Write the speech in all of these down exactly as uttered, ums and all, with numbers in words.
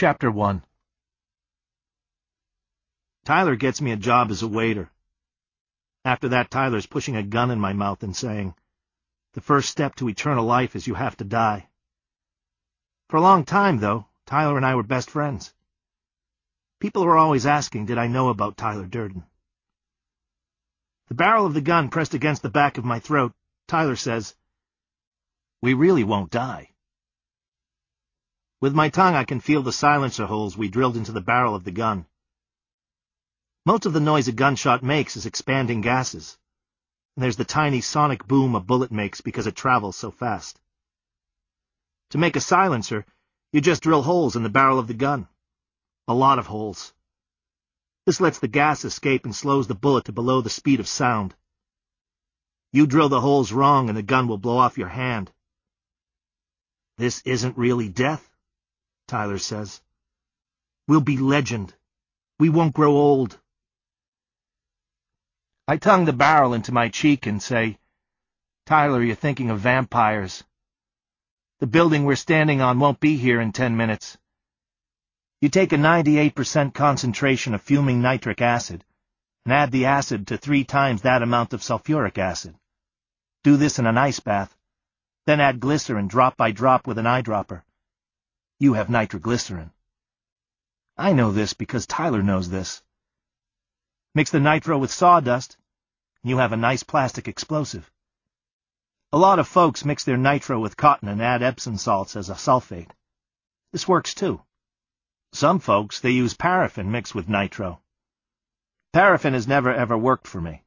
Chapter one. Tyler gets me a job as a waiter. After that, Tyler's pushing a gun in my mouth and saying, "The first step to eternal life is you have to die." For a long time, though, Tyler and I were best friends. People were always asking, did I know about Tyler Durden? The barrel of the gun pressed against the back of my throat, Tyler says, "We really won't die." With my tongue, I can feel the silencer holes we drilled into the barrel of the gun. Most of the noise a gunshot makes is expanding gases, and there's the tiny sonic boom a bullet makes because it travels so fast. To make a silencer, you just drill holes in the barrel of the gun. A lot of holes. This lets the gas escape and slows the bullet to below the speed of sound. You drill the holes wrong and the gun will blow off your hand. "This isn't really death," Tyler says. "We'll be legend. We won't grow old." I tongue the barrel into my cheek and say, "Tyler, you're thinking of vampires. The building we're standing on won't be here in ten minutes. You take a ninety-eight percent concentration of fuming nitric acid and add the acid to three times that amount of sulfuric acid. Do this in an ice bath, then add glycerin drop by drop with an eyedropper. You have nitroglycerin. I know this because Tyler knows this. Mix the nitro with sawdust, and you have a nice plastic explosive. A lot of folks mix their nitro with cotton and add Epsom salts as a sulfate. This works too. Some folks, they use paraffin mixed with nitro. Paraffin has never ever worked for me.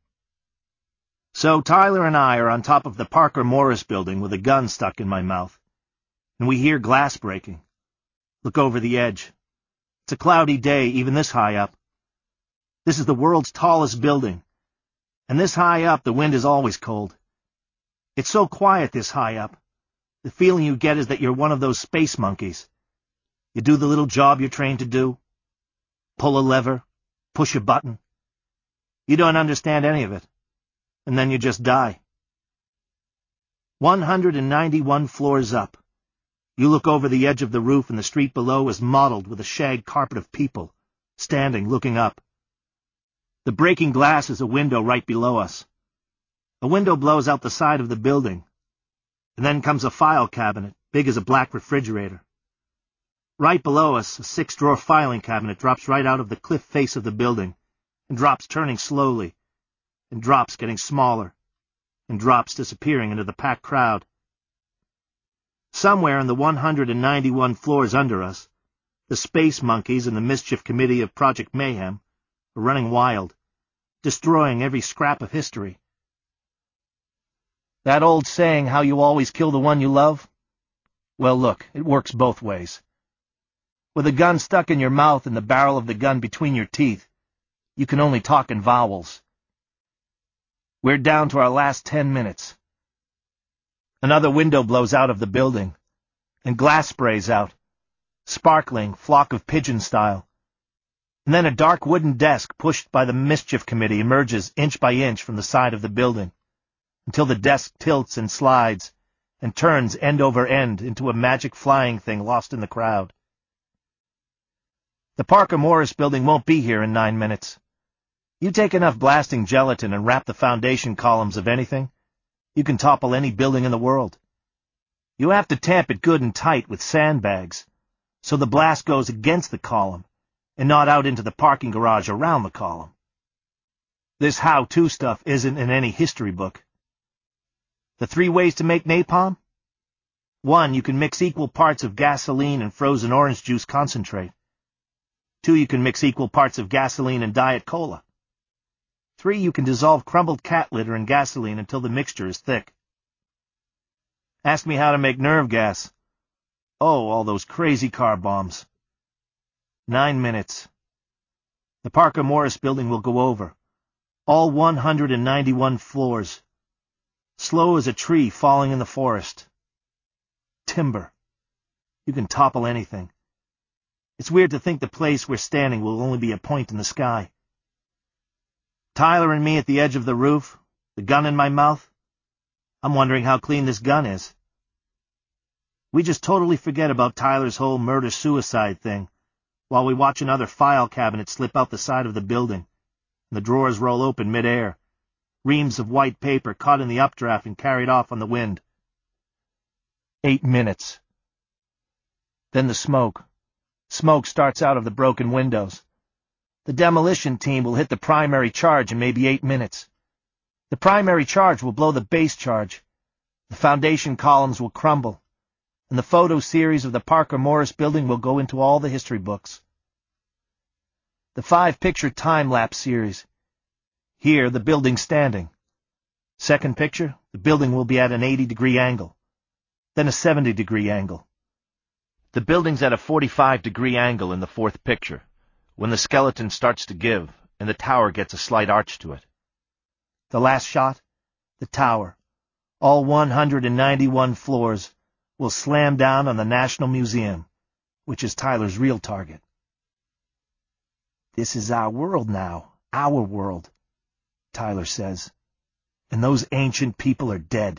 So Tyler and I are on top of the Parker Morris building with a gun stuck in my mouth, and we hear glass breaking. Look over the edge. It's a cloudy day, even this high up. This is the world's tallest building, and this high up the wind is always cold. It's so quiet this high up. The feeling you get is that you're one of those space monkeys. You do the little job you're trained to do. Pull a lever, push a button. You don't understand any of it, and then you just die. one hundred ninety-one floors up. You look over the edge of the roof and the street below is mottled with a shag carpet of people, standing looking up. The breaking glass is a window right below us. A window blows out the side of the building, and then comes a file cabinet, big as a black refrigerator. Right below us, a six-drawer filing cabinet drops right out of the cliff face of the building, and drops turning slowly, and drops getting smaller, and drops disappearing into the packed crowd. Somewhere in the one hundred ninety-one floors under us, the space monkeys and the mischief committee of Project Mayhem are running wild, destroying every scrap of history. That old saying, how you always kill the one you love? Well, look, it works both ways. With a gun stuck in your mouth and the barrel of the gun between your teeth, you can only talk in vowels. We're down to our last ten minutes. Another window blows out of the building, and glass sprays out, sparkling, flock of pigeon style. And then a dark wooden desk pushed by the mischief committee emerges inch by inch from the side of the building, until the desk tilts and slides, and turns end over end into a magic flying thing lost in the crowd. The Parker Morris building won't be here in nine minutes. You take enough blasting gelatin and wrap the foundation columns of anything, you can topple any building in the world. You have to tamp it good and tight with sandbags, so the blast goes against the column, and not out into the parking garage around the column. This how-to stuff isn't in any history book. The three ways to make napalm? One, you can mix equal parts of gasoline and frozen orange juice concentrate. Two, you can mix equal parts of gasoline and Diet Cola. Three, you can dissolve crumbled cat litter in gasoline until the mixture is thick. Ask me how to make nerve gas. Oh, all those crazy car bombs. Nine minutes. The Parker Morris building will go over. All one hundred ninety-one floors. Slow as a tree falling in the forest. Timber. You can topple anything. It's weird to think the place we're standing will only be a point in the sky. Tyler and me at the edge of the roof, the gun in my mouth. I'm wondering how clean this gun is. We just totally forget about Tyler's whole murder-suicide thing while we watch another file cabinet slip out the side of the building, and the drawers roll open mid-air, reams of white paper caught in the updraft and carried off on the wind. Eight minutes. Then the smoke. Smoke starts out of the broken windows. The demolition team will hit the primary charge in maybe eight minutes. The primary charge will blow the base charge. The foundation columns will crumble, and the photo series of the Parker Morris building will go into all the history books. The five-picture time-lapse series. Here, the building standing. Second picture, the building will be at an eighty-degree angle, then a seventy-degree angle. The building's at a forty-five-degree angle in the fourth picture, when the skeleton starts to give, and the tower gets a slight arch to it. The last shot, the tower, all one hundred ninety-one floors, will slam down on the National Museum, which is Tyler's real target. This is our world now, our world, Tyler says, and those ancient people are dead.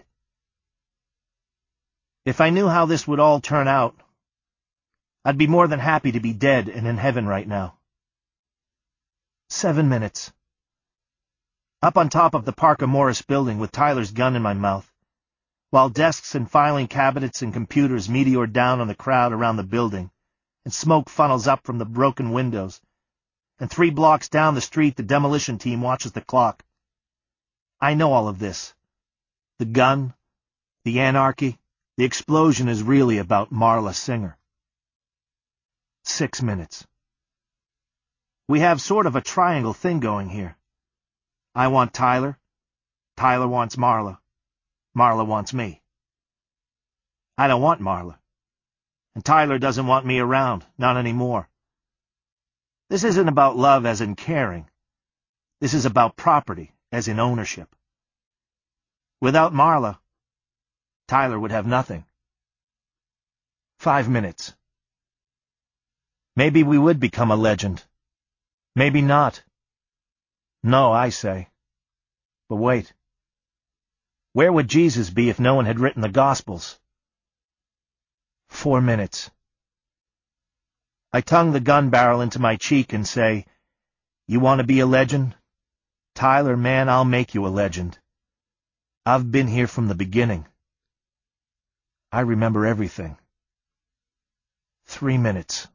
If I knew how this would all turn out, I'd be more than happy to be dead and in heaven right now. Seven minutes. Up on top of the Parker Morris building with Tyler's gun in my mouth, while desks and filing cabinets and computers meteor down on the crowd around the building, and smoke funnels up from the broken windows, and three blocks down the street the demolition team watches the clock. I know all of this. The gun, the anarchy, the explosion is really about Marla Singer. Six minutes. We have sort of a triangle thing going here. I want Tyler. Tyler wants Marla. Marla wants me. I don't want Marla. And Tyler doesn't want me around, not anymore. This isn't about love as in caring. This is about property as in ownership. Without Marla, Tyler would have nothing. Five minutes. Maybe we would become a legend. Maybe not. No, I say. But wait. Where would Jesus be if no one had written the Gospels? Four minutes. I tongue the gun barrel into my cheek and say, "You want to be a legend? Tyler, man, I'll make you a legend. I've been here from the beginning. I remember everything." Three minutes.